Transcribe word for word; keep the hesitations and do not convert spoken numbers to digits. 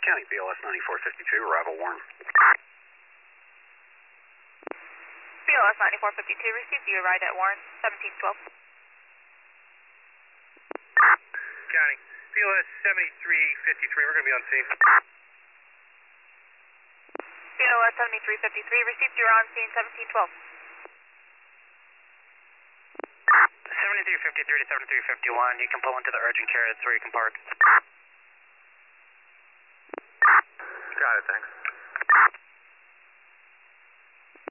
County B L S ninety-four fifty-two, arrival warm. B L S ninety-four fifty-two, received. You arrived at Warren, seventeen twelve. County, B L S seventy-three fifty-three, we're going to be on scene. B L S seventy-three fifty-three, received. You're on scene, seventeen twelve. seventy-three fifty-three to seventy-three fifty-one, you can pull into the urgent care, that's where you can park. Got it, thanks.